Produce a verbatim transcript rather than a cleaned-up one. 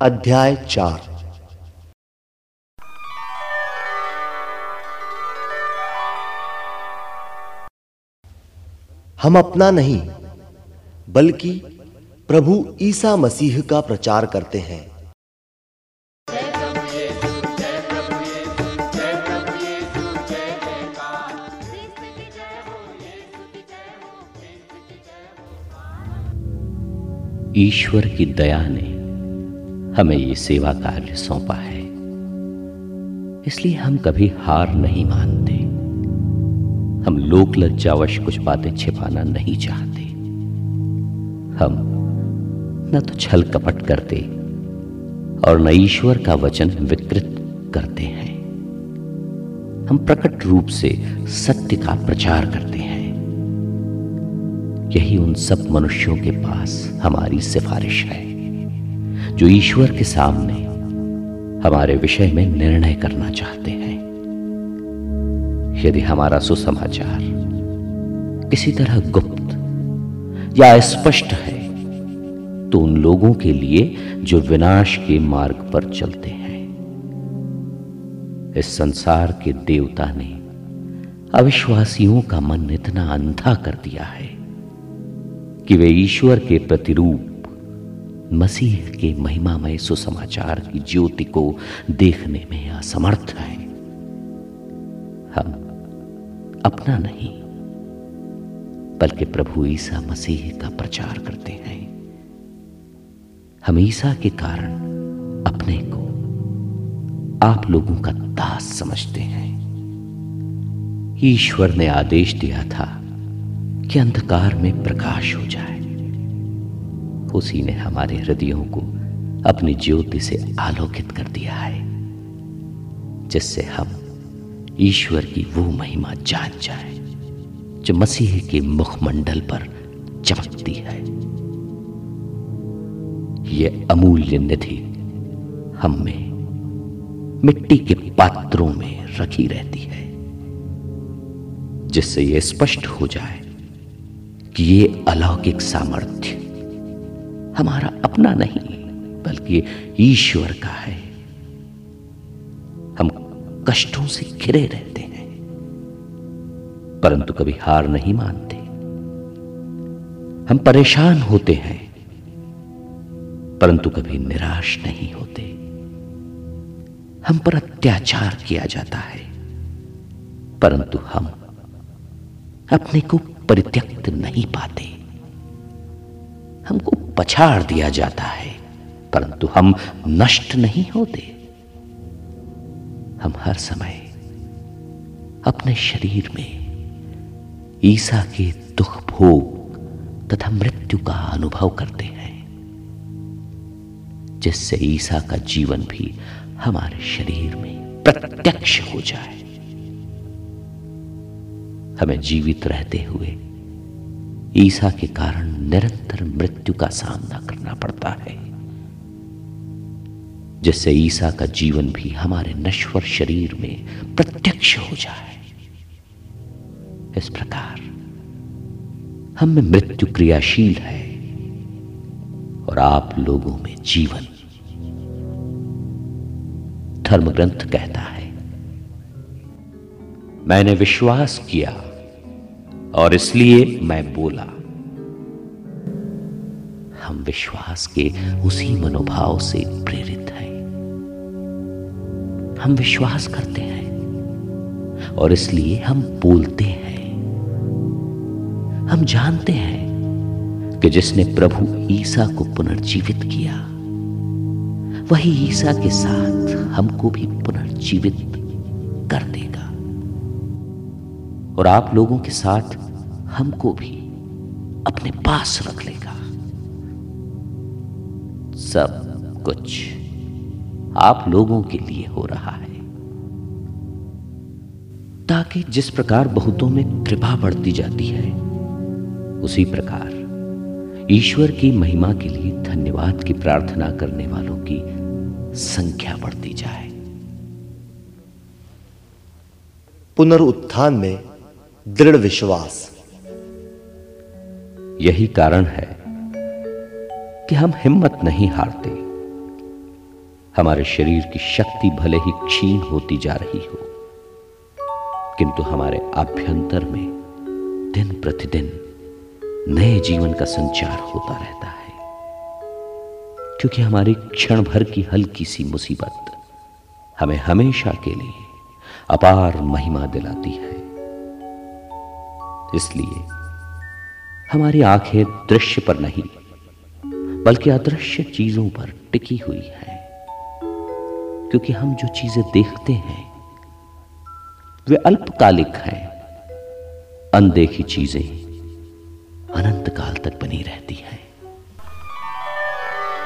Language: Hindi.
अध्याय चार। हम अपना नहीं बल्कि प्रभु ईसा मसीह का प्रचार करते हैं। ईश्वर की दया ने हमें ये सेवा कार्य सौंपा है, इसलिए हम कभी हार नहीं मानते। हम लोक लज्जावश कुछ बातें छिपाना नहीं चाहते। हम न तो छल कपट करते और न ईश्वर का वचन विकृत करते हैं। हम प्रकट रूप से सत्य का प्रचार करते हैं। यही उन सब मनुष्यों के पास हमारी सिफारिश है जो ईश्वर के सामने हमारे विषय में निर्णय करना चाहते हैं। यदि हमारा सुसमाचार किसी तरह गुप्त या स्पष्ट है तो उन लोगों के लिए जो विनाश के मार्ग पर चलते हैं। इस संसार के देवता ने अविश्वासियों का मन इतना अंधा कर दिया है कि वे ईश्वर के प्रतिरूप मसीह के महिमामय सुसमाचार की ज्योति को देखने में असमर्थ हैं। हम अपना नहीं बल्कि प्रभु ईसा मसीह का प्रचार करते हैं। हम ईसा के कारण अपने को आप लोगों का दास समझते हैं। ईश्वर ने आदेश दिया था कि अंधकार में प्रकाश हो जाए। उसी ने हमारे हृदयों को अपनी ज्योति से आलोकित कर दिया है, जिससे हम ईश्वर की वो महिमा जान जाए जो मसीह के मुखमंडल पर चमकती है। ये अमूल्य निधि हम में मिट्टी के पात्रों में रखी रहती है, जिससे यह स्पष्ट हो जाए कि ये अलौकिक सामर्थ्य हमारा अपना नहीं बल्कि ईश्वर का है। हम कष्टों से घिरे रहते हैं परंतु कभी हार नहीं मानते। हम परेशान होते हैं परंतु कभी निराश नहीं होते। हम पर अत्याचार किया जाता है परंतु हम अपने को परित्यक्त नहीं पाते। हमको पछाड़ दिया जाता है परंतु हम नष्ट नहीं होते। हम हर समय अपने शरीर में ईसा के दुख भोग तथा मृत्यु का अनुभव करते हैं, जिससे ईसा का जीवन भी हमारे शरीर में प्रत्यक्ष हो जाए। हमें जीवित रहते हुए ईसा के कारण निरंतर मृत्यु का सामना करना पड़ता है, जिससे ईसा का जीवन भी हमारे नश्वर शरीर में प्रत्यक्ष हो जाए। इस प्रकार हम में मृत्यु क्रियाशील है और आप लोगों में जीवन। धर्म ग्रंथ कहता है, मैंने विश्वास किया और इसलिए मैं बोला। हम विश्वास के उसी मनोभाव से प्रेरित हैं। हम विश्वास करते हैं और इसलिए हम बोलते हैं। हम जानते हैं कि जिसने प्रभु ईसा को पुनर्जीवित किया वही ईसा के साथ हमको भी पुनर्जीवित कर देगा और आप लोगों के साथ हमको भी अपने पास रख लेगा। सब कुछ आप लोगों के लिए हो रहा है ताकि जिस प्रकार बहुतों में कृपा बढ़ती जाती है उसी प्रकार ईश्वर की महिमा के लिए धन्यवाद की प्रार्थना करने वालों की संख्या बढ़ती जाए। पुनरुत्थान में दृढ़ विश्वास। यही कारण है कि हम हिम्मत नहीं हारते। हमारे शरीर की शक्ति भले ही क्षीण होती जा रही हो, किंतु हमारे आभ्यंतर में दिन प्रतिदिन नए जीवन का संचार होता रहता है, क्योंकि हमारी क्षण भर की हल्की सी मुसीबत हमें हमेशा के लिए अपार महिमा दिलाती है। इसलिए हमारी आंखें दृश्य पर नहीं बल्कि अदृश्य चीजों पर टिकी हुई है, क्योंकि हम जो चीजें देखते हैं वे अल्पकालिक हैं, अनदेखी चीजें अनंत काल तक बनी रहती हैं।